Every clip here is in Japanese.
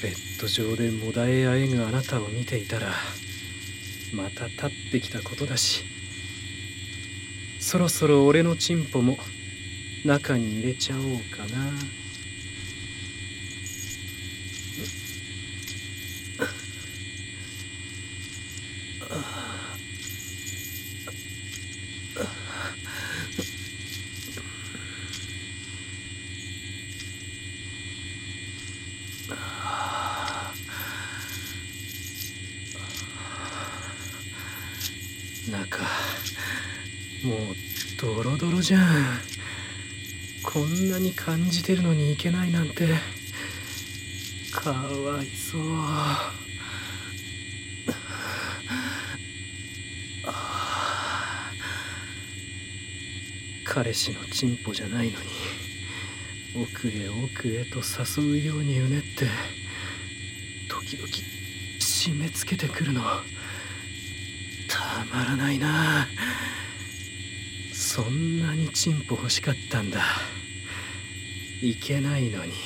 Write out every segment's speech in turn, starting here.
ベッド上でもだえあえぐあなたを見ていたら、また立ってきたことだし、そろそろ俺のチンポも中に入れちゃおうかな。中もうドロドロじゃん。こんなに感じてるのにいけないなんてかわいそう。彼氏のチンポじゃないのに奥へ奥へと誘うようにうねって時々締め付けてくるのたまらないな。そんなにチンポ欲しかったんだ。いけないのに。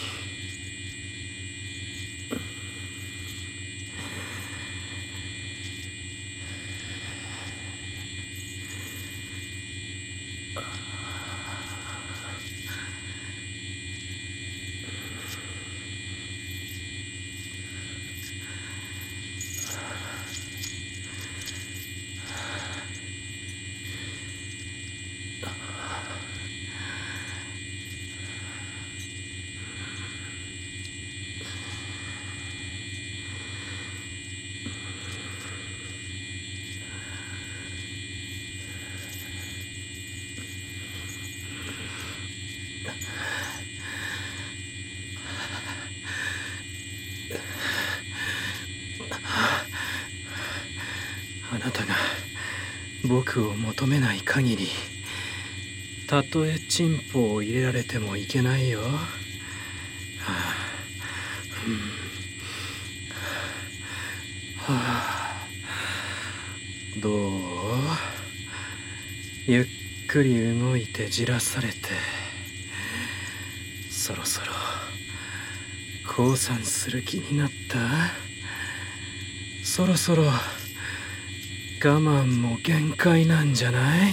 あなたが僕を求めない限り、たとえチンポを入れられてもいけないよ。どう？ゆっくり動いてじらされて、そろそろ降参する気になった？そろそろ我慢も限界なんじゃない？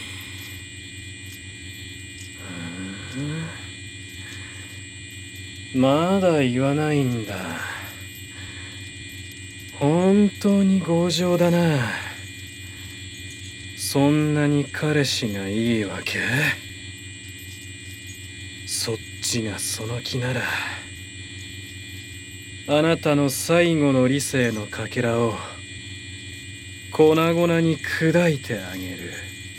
まだ言わないんだ。本当に強情だな。そんなに彼氏がいいわけ？そっちがその気なら、あなたの最後の理性のかけらを粉々に砕いてあげる。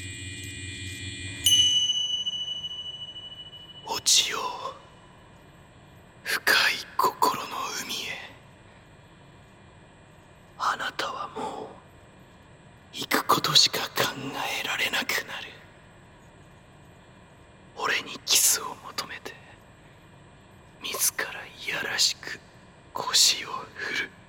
落ちよう、深い心の海へ。あなたはもう行くことしか考えられなくなる。俺にキスを求めて、自らいやらしく腰を振る。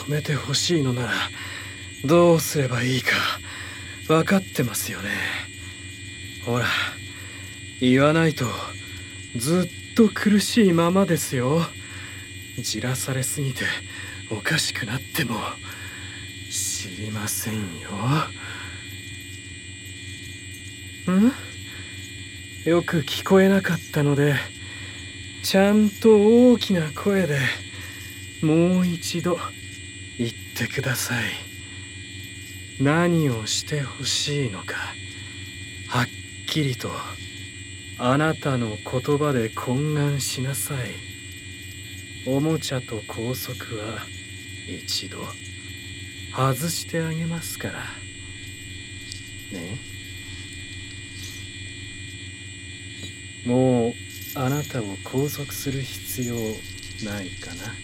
止めてほしいのならどうすればいいか分かってますよね。ほら、言わないとずっと苦しいままですよ。じらされすぎておかしくなっても知りませんよ。よく聞こえなかったので、ちゃんと大きな声でもう一度言ってください。何をしてほしいのか、はっきりとあなたの言葉で懇願しなさい。おもちゃと拘束は一度外してあげますからね。もうあなたを拘束する必要ないかな。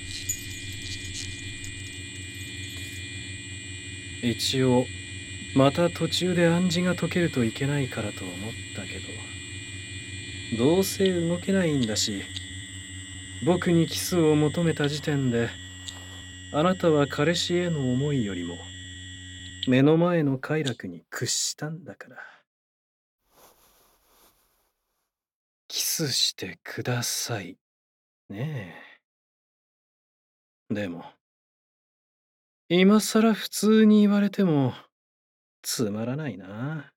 一応また途中で暗示が解けるといけないからと思ったけど、どうせ動けないんだし、僕にキスを求めた時点であなたは彼氏への思いよりも目の前の快楽に屈したんだから。キスしてくださいねえ。でも今さら普通に言われてもつまらないな。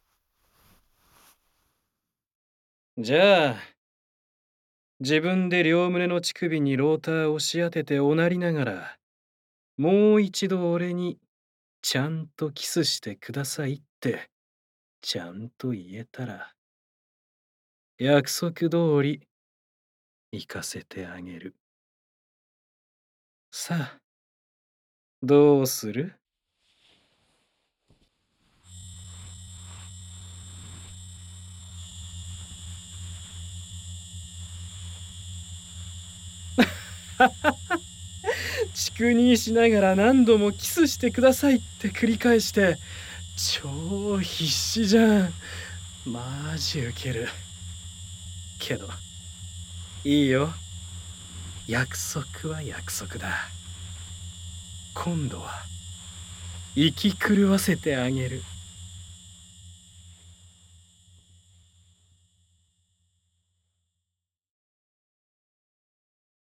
じゃあ自分で両胸の乳首にローターを押し当てておなりながら、もう一度俺にちゃんとキスしてくださいってちゃんと言えたら、約束通り行かせてあげる。さあ、どうする？乳にしながら何度もキスしてくださいって繰り返して超必死じゃん。マジウケる。けどいいよ、約束は約束だ。今度は生き狂わせてあげる。